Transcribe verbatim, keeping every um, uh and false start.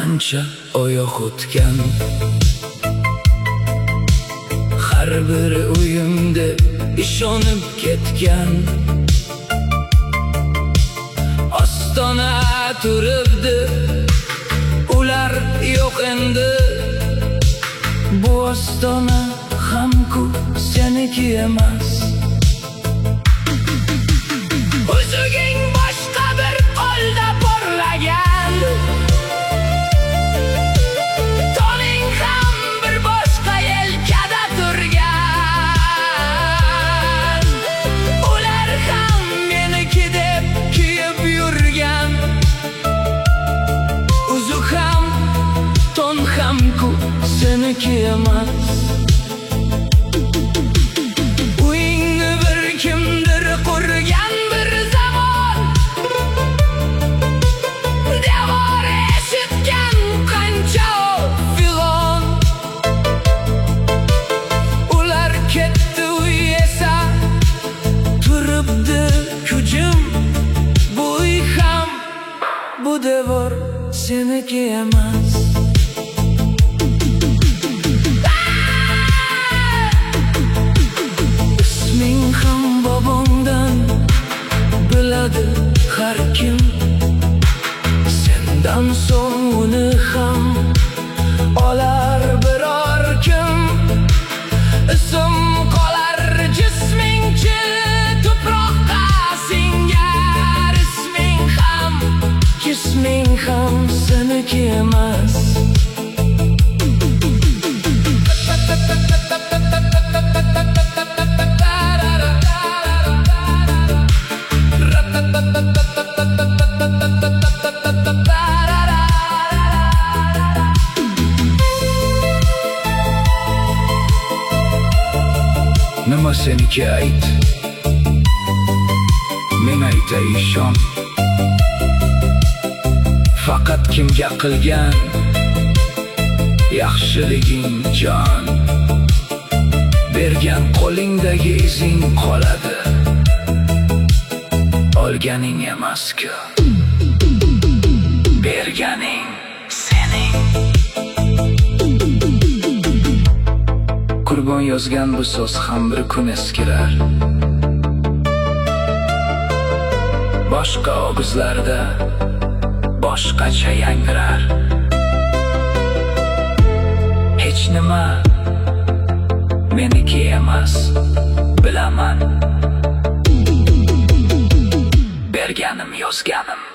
qancha oyoq o'tgan, har biri uyimda ishonib ketgan. Ostona turibdi, ular yo'q endi. Bu ostona hamku seniki emas. O'zing boshqa bir qo'lda porlagan, toning ham bir boshqa yelkada turgan. Ular ham meniki deb kiyib yurgan. Uzuk ham, ton hamku seniki emas. Uyingni bir kimdir qurgan bir zamon, devor eshitgan qancha filon. Ular ketdi, uy esa turibdi kujim. Bu uy ham, bu devor seniki emas. Isming ham bobongdan biladi har kim. Sendan so'ng uni ham olar biror kim. Ism qolar jismingchi tuproqqa singar. Isming ham, jisming ham seniki emas. Nima seniki ayt, men aytay ishon. Faqat kimga qilgan yaxshiliging jon. Bergan qo'lingdagi izing qoladi, olganing emas-ku. Berganing sening. Qurbon yozgan bu so'z ham bir kun eskirar. Boshqa og'izlarda boshqacha yangrar. Hech nima meniki emas, bilaman. Berganim yozganim